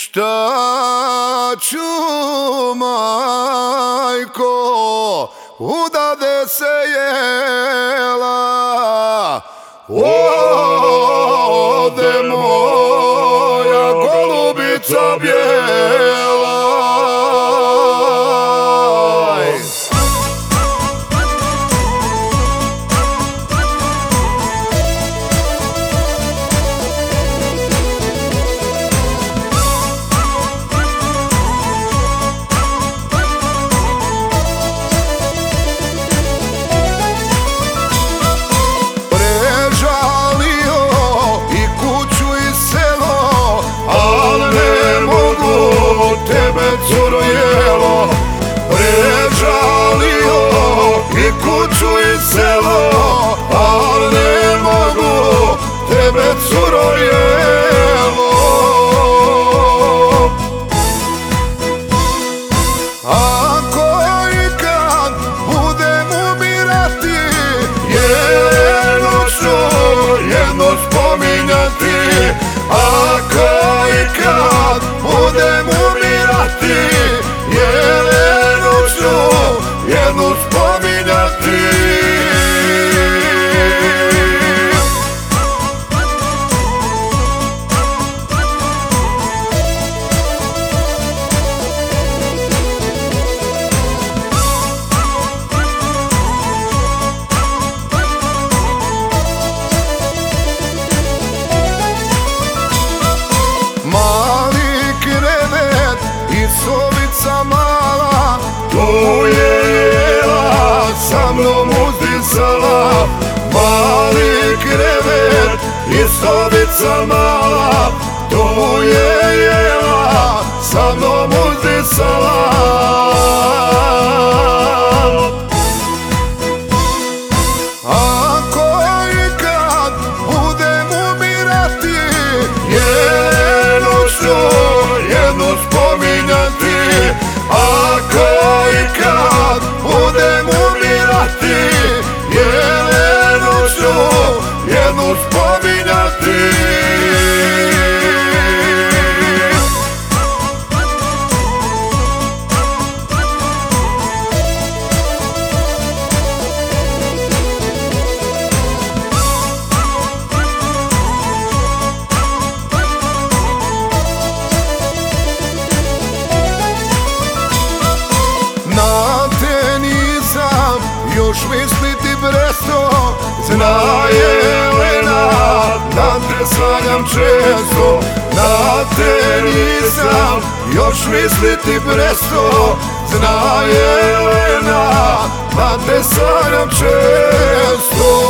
Šta ću, majko, udade se jela, ode moja golubica bijela. Curo jelo, prežalio i kuću i selo, al ne mogu tebe, curo jelo. Ako ikad budem umirati, Jelenu ću jedno spominjati. Ako ikad budem umirati, Jelenu ću jednu spominjati. Mali krevet i sobica mala, tu je Jela sa mnom uzdisala. Mali krevet i sobica mala, tu je Jela sa mnom uzdisala. Ako ikad budem umirati, Jelenu ću jedno spominjati. Ako ikad budem umirati, Jelenu ću jednu spominjati. Na te nisam još misliti presto, zna Jelena da te sanjam često. Na te nisam još misliti presto, zna Jelena da te sanjam često.